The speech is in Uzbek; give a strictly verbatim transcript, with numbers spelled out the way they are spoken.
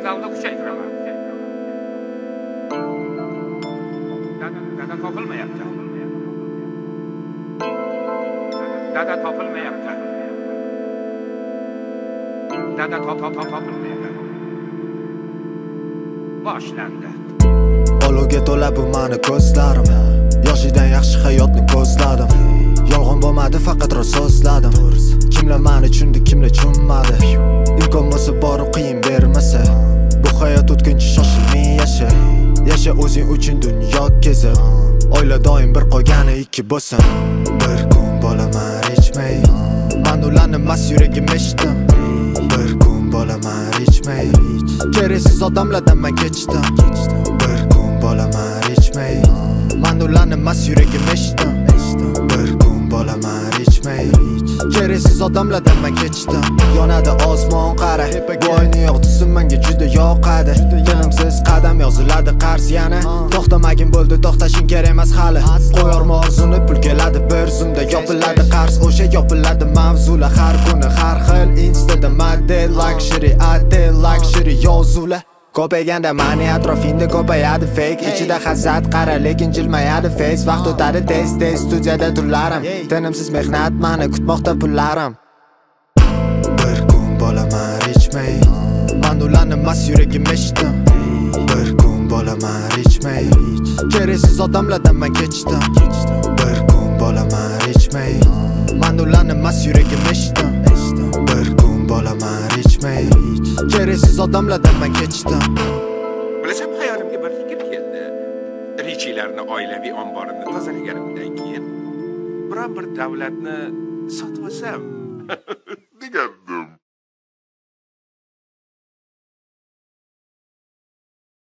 zalda kuchaytiraman. Dada, dada topilmayapti. Dada topilmayapti. Dada top top top topilmayapti. Boshlandi. Olovga to'la bu meni ko'zlarim. Yoshidan yaxshi hayotni ko'zladim. Yolg'on bo'lmadi, faqat rost so'zladim. Kimlar meni tushundi, kimlar tushunmadi. Imkon bo'lsa borib qiyin bermasa. Bu hayot o'tkinchi, shoshilmay yasha. Yasha o'zing uchun dunyo kezib. Oila doim bir qolgani ikki bo'lsin. Bir kun bo'laman rechmay. Men ularni mas yuragim eshitdim. Bir kun bo'laman rechmay. Keraksiz odamlardan men kechdim. Bir kun bo'laman rechmay. Men ularni mas yuragim eshitdim. Bir kun bo'laman rechmay. Keraksiz odamlardan men kechdim. Yonadi osmon qara. Bo'yni yo'qdisi menga juda yoqadi. Tinimsiz qadam yoziladi qarz yana. To'xtamagin bo'ldi, to'xtashing kerak emas hali. Qo'yorma orzuni, pul keladi bir zumda. Yopiladi qarz, o'sha yopiladi mavzular har kuni har xil. Instada model luxury, adel luxury yozular. Ko'payganda mani atrofingda ko'payadi fake. Ichida hasad qara, lekin jilmayadi face. Vaqt o'tadi tez tez, studiyada turlarim. Tinimsiz mehnat meni kutmoqda pullarim. Bir kun bo'laman rechmay. Men ularni mas yuragim eshitdim. Bir kun bo'laman rechmay. Keraksiz odamlardan men kechdim. Bir kun bo'laman rechmay. Men ularni mas yuragim eshitdim. Bir kun bo'laman rechmay. Keraksiz odamlardan men kechdim. Bilasam, hayolimga bir fikr keldi. Richilarni oilaviy omborini tozalaganimdan keyin biron bir davlatni sotib olsam degandim.